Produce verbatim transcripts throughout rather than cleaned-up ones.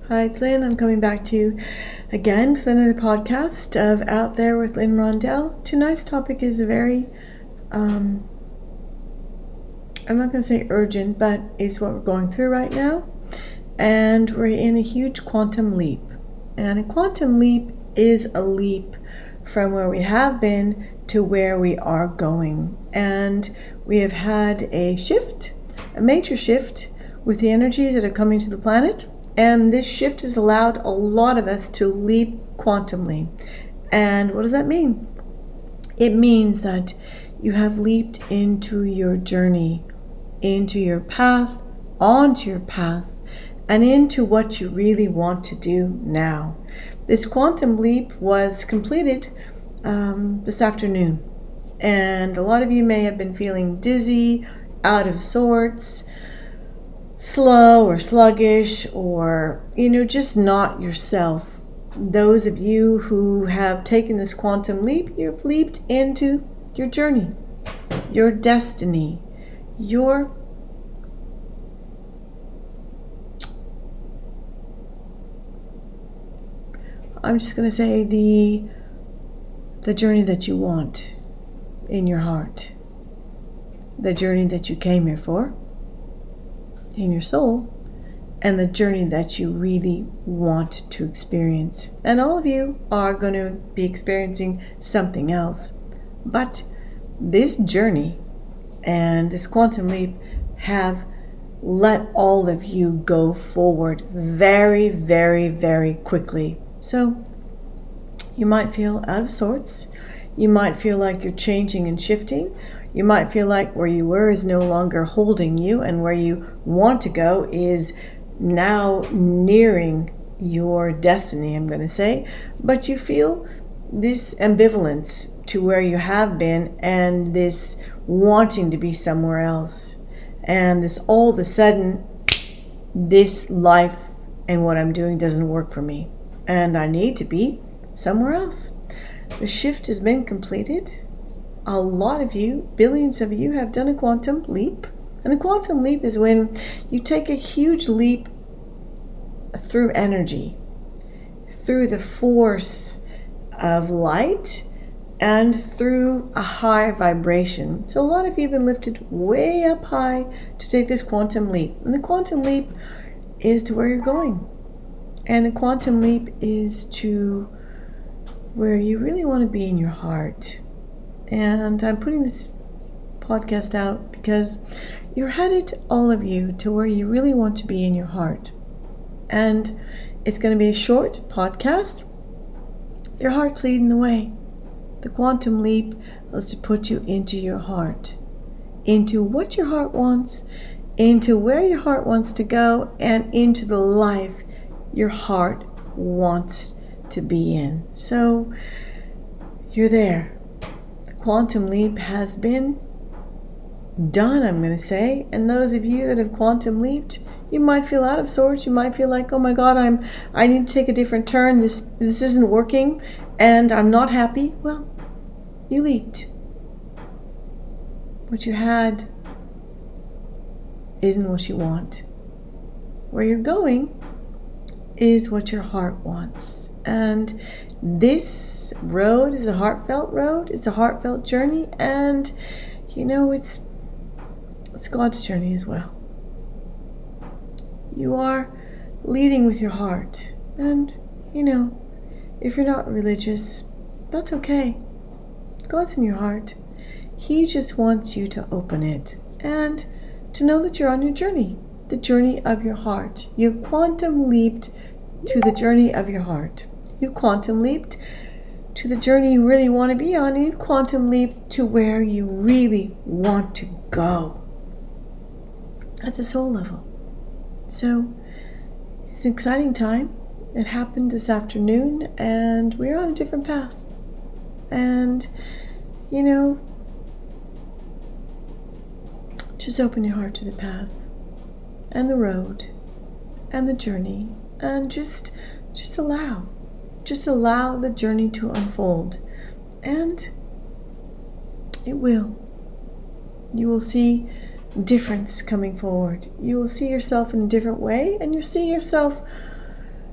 Hi, it's Lynn. I'm coming back to you again with another podcast of Out There with Lynn Rondell. Tonight's topic is a very, um, I'm not going to say urgent, but it's what we're going through right now. And we're in a huge quantum leap. And a quantum leap is a leap from where we have been to where we are going. And we have had a shift, a major shift with the energies that are coming to the planet. And this shift has allowed a lot of us to leap quantumly. And what does that mean? It means that you have leaped into your journey, into your path, onto your path, and into what you really want to do now. This quantum leap was completed um, this afternoon. And a lot of you may have been feeling dizzy, out of sorts, slow or sluggish, or, you know, just not yourself. Those of you who have taken this quantum leap, you've leaped into your journey, your destiny, your I'm just going to say the the journey that you want in your heart, the journey that you came here for in your soul, and the journey that you really want to experience. And all of you are going to be experiencing something else. But this journey and this quantum leap have let all of you go forward very, very, very quickly. So you might feel out of sorts. You might feel like you're changing and shifting. You might feel like where you were is no longer holding you, and where you want to go is now nearing your destiny, I'm going to say. But you feel this ambivalence to where you have been, and this wanting to be somewhere else. And this all of a sudden, this life and what I'm doing doesn't work for me, and I need to be somewhere else. The shift has been completed. A lot of you, billions of you, have done a quantum leap. And a quantum leap is when you take a huge leap through energy, through the force of light, and through a high vibration. So a lot of you have been lifted way up high to take this quantum leap. And the quantum leap is to where you're going. And the quantum leap is to where you really want to be in your heart. And I'm putting this podcast out because you're headed, all of you, to where you really want to be in your heart. And it's going to be a short podcast. Your heart's leading the way. The quantum leap was to put you into your heart, into what your heart wants, into where your heart wants to go, and into the life your heart wants to be in. So you're there. Quantum leap has been done, I'm going to say. And those of you that have quantum leaped, you might feel out of sorts. You might feel like, oh my God, I'm I need to take a different turn. This this isn't working, and I'm not happy. Well, you leaped. What you had isn't what you want. Where you're going is what your heart wants. And this road is a heartfelt road. It's a heartfelt journey, and you know it's it's God's journey as well. You are leading with your heart, and you know, if you're not religious, that's okay. God's in your heart. He just wants you to open it and to know that you're on your journey, the journey of your heart. You quantum leaped to the journey of your heart. You quantum leaped to the journey you really want to be on, and you quantum leaped to where you really want to go at the soul level. So it's an exciting time. It happened this afternoon, and we're on a different path. And, you know, just open your heart to the path and the road and the journey, and just just allow. Just allow the journey to unfold, and it will. You will see difference coming forward. You will see yourself in a different way, and you see yourself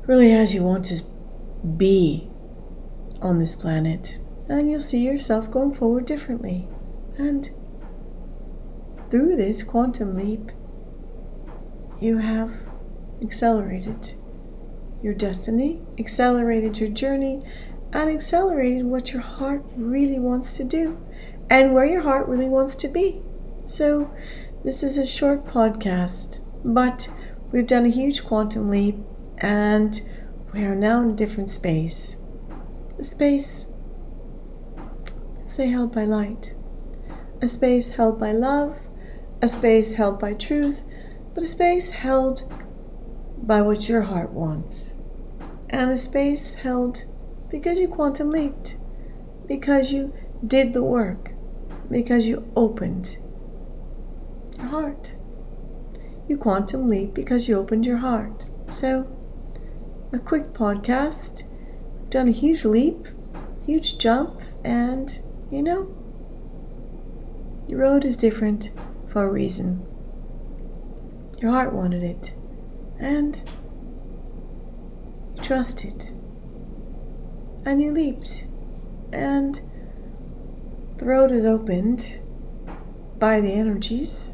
really as you want to be on this planet. And you'll see yourself going forward differently. And through this quantum leap, you have accelerated your destiny, accelerated your journey, and accelerated what your heart really wants to do and where your heart really wants to be. So this is a short podcast, but we've done a huge quantum leap and we are now in a different space. A space, say, held by light. A space held by love. A space held by truth. But a space held by what your heart wants. And a space held because you quantum leaped. Because you did the work. Because you opened your heart. You quantum leap because you opened your heart. So, a quick podcast. We've done a huge leap, huge jump, and, you know, your road is different for a reason. Your heart wanted it, and you trusted, and you leaped, and the road is opened by the energies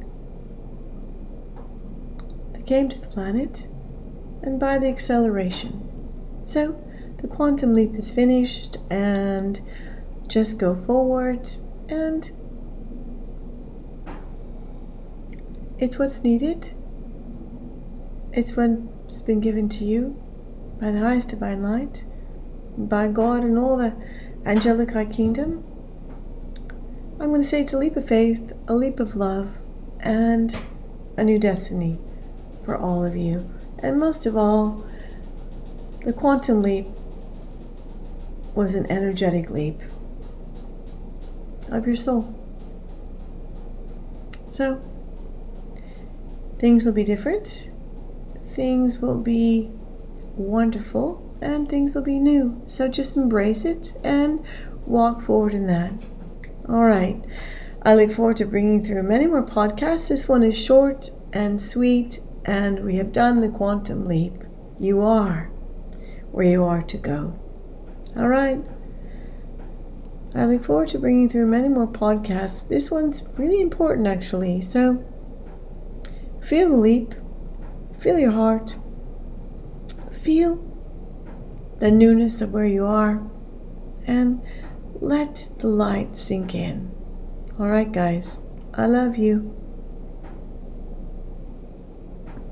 that came to the planet, and by the acceleration. So, the quantum leap is finished, and just go forward, and it's what's needed. It's what's been given to you by the highest divine light, by God and all the angelic high kingdom. I'm going to say it's a leap of faith, a leap of love, and a new destiny for all of you. And most of all, the quantum leap was an energetic leap of your soul. So, things will be different. Things will be wonderful, and things will be new. So just embrace it and walk forward in that. All right. I look forward to bringing through many more podcasts. This one is short and sweet, and we have done the quantum leap. You are where you are to go. All right. I look forward to bringing through many more podcasts. This one's really important, actually. So feel the leap. Feel your heart. Feel the newness of where you are. And let the light sink in. All right, guys. I love you.